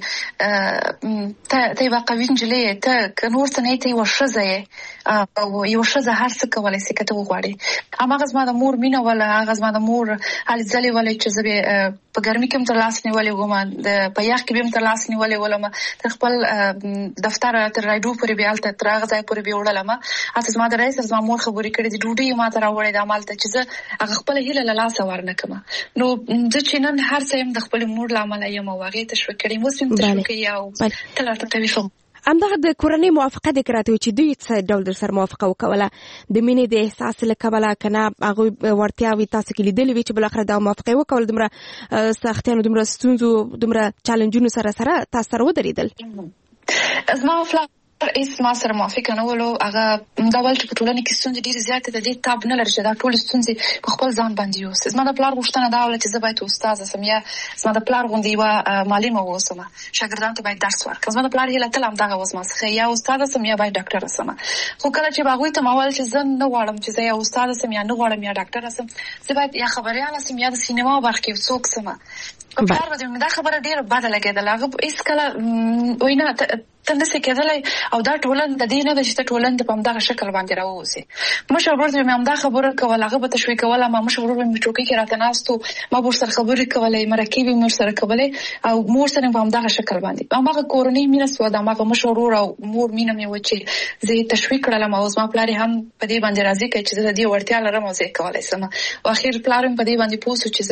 ته ته واقعي نجلې ته کنور ته نه ته وشزه او یو شزه هر څه کولای شي کته وغواړي اما غزما د مور مینه ولا غزما د مور حال ځلې ولې چې زبې په ګرمي کې تر لاس نیولې ومه د په یخ کې به تر لاس نیولې ولما تر خپل دفتر تر راډیو پورې بیا ته تر هغه ځای پورې بیا وړلم اته زما د رئیس زما مور خبرې کړې دي ډوډۍ ما ته راوړې د عمل ته چې زه هغه خپل هیله له لاس ورنکم نو د چینن هر څه هم د خپل مور لامل یم واغې تشویق کړې مسلم تشویق یو تل ته ټلیفون همدغه د کورنۍ موافقه د کراته چې دوی څه ډول در سره موافقه وکوله د مینې د احساس لکبله کنه هغه ورتیاوي تاسو کې لیدلې وی چې بل اخر د موافقه وکول دمره سختیانو دمره ستونزو دمره چالنجونو سره سره تاسو سره ودرېدل زما فلا اس ما سره موافقه نه ولو هغه دا ول چې په ټولنه کې ستونزې ډېرې زیاتې د دې تاب نه لري چې دا ټول ستونزې په خپل ځان باندې یو زما د پلار غوښتنه دا ول چې زه باید استاد سم یا زما د پلار غوندې یو معلم اوسم شاګردانو ته باید درس ورکړم زما د پلار هیله تل هم دغه وسمه څخه یا استاد سم یا باید ډاکټر سم خو کله چې باغوي ته ماول چې زه نه غواړم چې زه یا استاد سم یا نه غواړم یا ډاکټر سم زه باید یا خبريال سم یا د سینما برخه کې څوک سم په کار باندې دا خبره ډیره بده لګیدله هغه هیڅ کله وینا تندسه کېدلای او دا ټولن د دې نه د چې ټولن د پم دغه شکل باندې راوځي مشه ورته مې هم دا خبره کوله هغه به تشویق کوله ما مشه ورته مې ټوکی کې راته ناستو ما ور سره خبرې کولې مرکبي مور سره کولې او مور سره په هم دغه شکل باندې هغه کورنۍ مینه سو دا هغه مشه ورور او مور مینه مې و چې زه تشویق کړم او زما پلاری هم په دې باندې راضي کړي چې د دې ورتیا لرم او زه کولای سم او اخر پلارم په دې باندې پوسو چې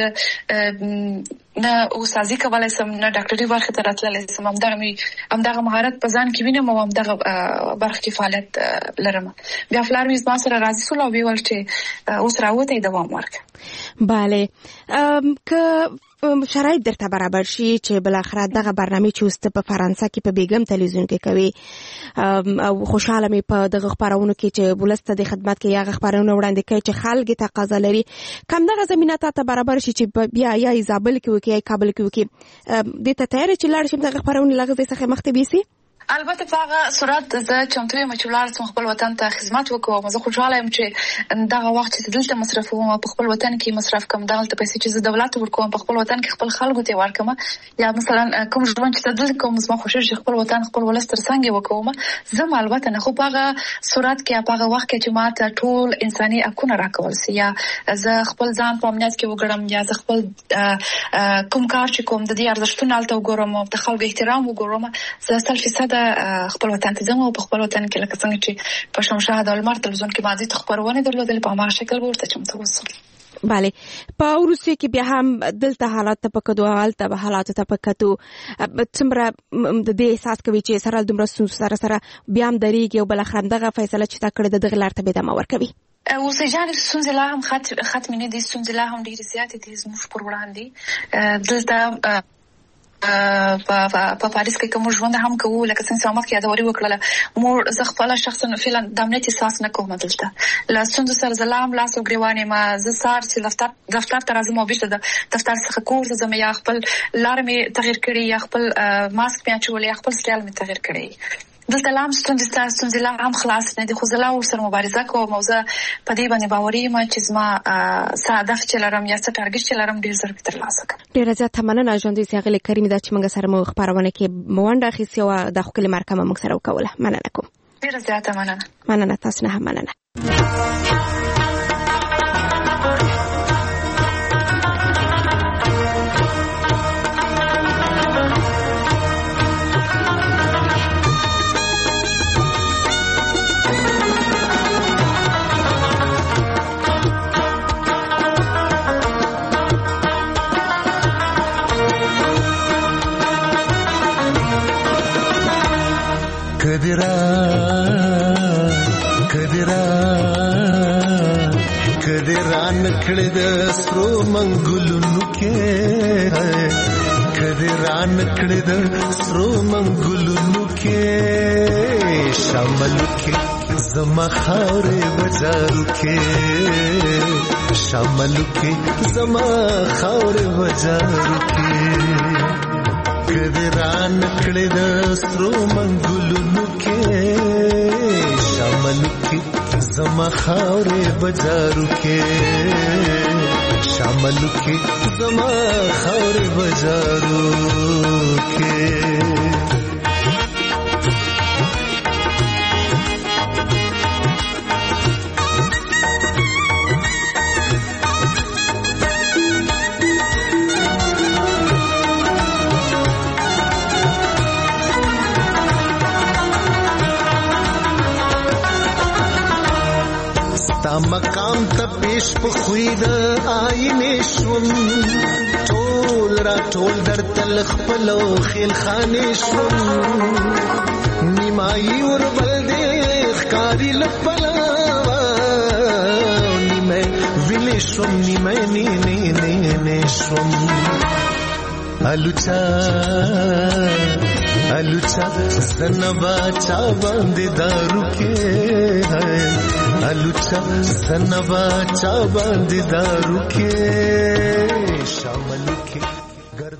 زه نه استادي کولای سم نه ډاکټري برخه ته راتللی سم هم دغه هم دغه مهارت په ځان کې وینم او هم دغه برخه کې فعالیت لرم بیا فلار مې زما سره راضي سول او ویل چې اوس راوته دوام ورکړه bale که شرایط درته برابر شي چې بل اخر دغه برنامه چې واست په فرانسه کې په بیګم تلویزیون کې کوي او خوشاله مې په دغه خبرونو کې چې ولسته د خدمت کې یغه خبرونه وړاندې کوي چې خلک تقاضا لري کم دغه زمينه ته برابر شي چې بیا یا ایزابل کې وکي یا کابل کې وکي د ته تیار چې لاړ شي دغه خبرونه لغزه څخه مختبي سي البته په هغه صورت زه چمتو یم چې ولر څو خپل وطن ته خدمت وکوم زه خوشاله یم چې دغه وخت چې دلته مصرفوم په خپل وطن کې مصرف کوم دلته پیسې چې زه دولت ورکوم په خپل وطن کې خپل خلکو ته ورکوم یا مثلا کوم ژوند چې دلته کوم زما خوشاله چې خپل وطن خپل ولستر څنګه وکوم زه البته نه خو په هغه صورت کې په هغه وخت کې چې ماته ټول انساني حقونه راکول سي یا زه خپل ځان په امنیت کې وګړم یا زه خپل کوم کار چې کوم د دې ارزښتونو الته وګورم او د خلکو احترام وګورم زه سل فیصد خپل وطن ته ځم او په خپل وطن کې لکه څنګه چې په شمشاد او لمر تلویزیون کې باندې ته خبرونه درلودل په هغه شکل ورته چمتو وسو bale په روسیه کې بیا هم دلته حالات ته پکدو حالت به حالات ته پکتو څومره د دې احساس کوي چې سره دومره سره سره بیا هم دریږي او بل اخر دغه فیصله چې تا کړې د غلار ته به د مور کوي اوسېجان ستونزې لا هم خط ختم نه دي ستونزې لا هم ډېر زیاتې دي زموږ پر وړاندې دلته په په پاریس کې کوم ژوند هم کوو لکه څنګه چې مخکې یادوري وکړه مور زه خپل شخصا فعلا د امنیت احساس نه کوم دلته لاسونه سره زلام لاس او غریوانې ما زه سار چې دفتر دفتر ته راځم او بیرته د دفتر څخه کور ته ځم یا خپل لار مې تغیر کړی یا خپل ماسک مې اچولی یا خپل سټایل مې تغیر کړی دلته لام ستونزې ستاسو ستونزې لا هم خلاص نه دي خو زه لا ورسره مبارزه کوم او زه په دې باندې باوري یم چې زما څه هدف چې لرم یا څه ټارګټ چې لرم ډېر زر ترلاسه کړم ډېره زیاته مننه ژوندۍ سیاغلې کریمې دا چې موږ سره مو خبرونه کې مونډه اخیستې او د خپل مرکه موږ سره وکوله مننه کوم ډېره زیاته مننه مننه تاسو نه هم مننه کدرا کدرا کدرا نکړه د سرو منګلونو کې کدرا نکړه د سرو منګلونو کې شامل کې زما خاورې بازارو کې شامل کې زما خاورې بازارو کې کدرا نکړه د سرو منګلونو کې شاملو کې زما خاورې بازارو کې شاملو کې زما خاورې بازارو کې مقام ته پیش په خوید آینه شوم ټول را ټول در تل خپلو خیل خانه شوم نیمای ور بل دې ښکاری لپلا نیمه ویلې شوم نیمه نه نه نه نه شوم الوچا الوچا سنبا چا باندې دارو کې ہے الوچا سنبا چا باندې دارو کې شامل